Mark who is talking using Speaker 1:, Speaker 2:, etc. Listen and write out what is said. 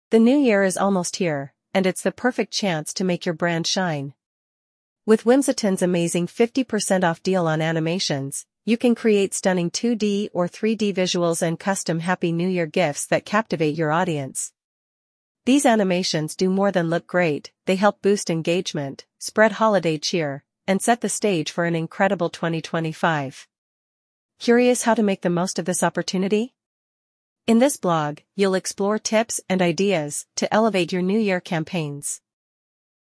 Speaker 1: The new year is almost here, and it's the perfect chance to make your brand shine. With Whimsiton's amazing 50% off deal on animations, you can create stunning 2D or 3D visuals and custom Happy New Year gifts that captivate your audience. These animations do more than look great, they help boost engagement, spread holiday cheer, and set the stage for an incredible 2025. Curious how to make the most of this opportunity? In this blog, you'll explore tips and ideas to elevate your New Year campaigns.